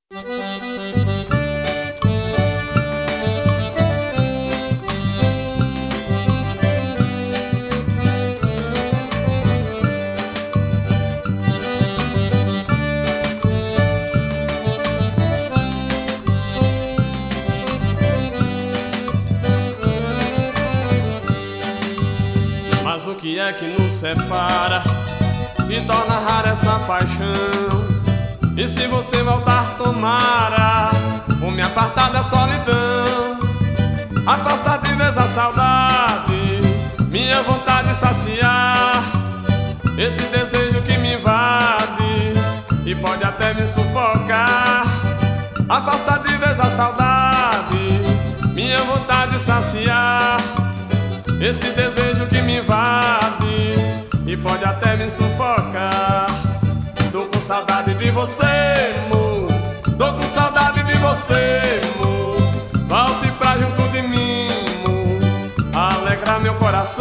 Mas o que é que nos separa e torna rara essa paixão? E se você voltar, tomara, ou me apartar da solidão, afastar de vez a saudade, minha vontade de saciar esse desejo que me invade e pode até me sufocar. Afastar de vez a saudade, minha vontade de saciar esse desejo que me invade e pode até me sufocar. Tô com saudade de você, amor. Tô com saudade de você, amor. Volte pra junto de mim, amor, alegrar meu coração.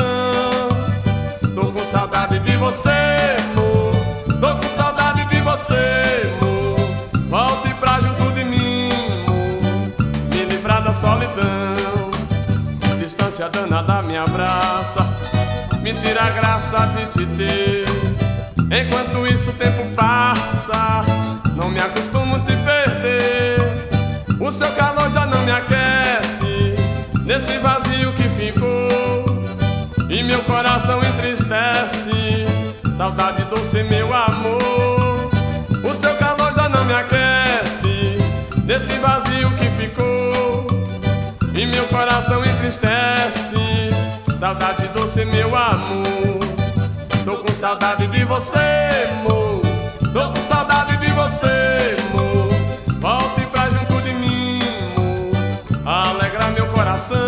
Tô com saudade de você, amor. Tô com saudade de você, amor. Volte pra junto de mim, amor, me livrar da solidão. Distância danada me abraça, me tira a graça de te ter. Enquanto isso o tempo passa, não me acostumo a te perder. O seu calor já não me aquece nesse vazio que ficou, e meu coração entristece, saudade doce, meu amor. O seu calor já não me aquece nesse vazio que ficou, e meu coração entristece, saudade doce, meu amor. Tô com saudade de você, amor. Tô com saudade de você, amor. Volte pra junto de mim, amor, alegrar meu coração.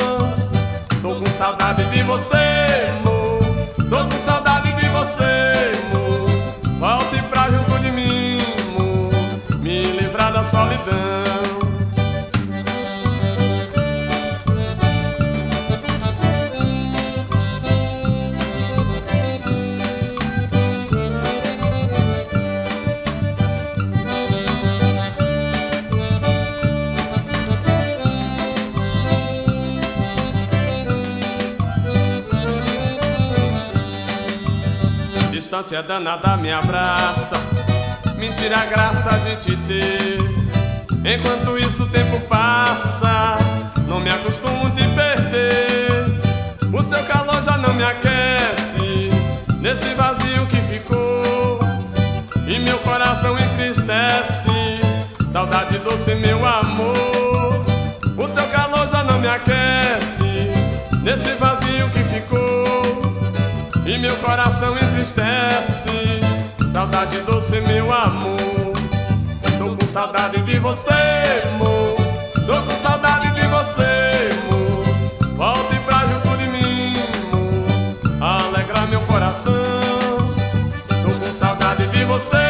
Tô com saudade de você, amor. Tô com saudade de você, amor. Volte pra junto de mim, amor, me livrar da solidão. Distância danada me abraça, me tira a graça de te ter. Enquanto isso o tempo passa, não me acostumo a te perder. O seu calor já não me aquece nesse vazio que ficou, e meu coração entristece, saudade doce, meu amor. O seu calor já não me aquece nesse vazio que ficou, e meu coração entristece, saudade doce, meu amor. Tô com saudade de você, amor. Tô com saudade de você, amor. Volte pra junto de mim, amor, alegrar meu coração. Tô com saudade de você,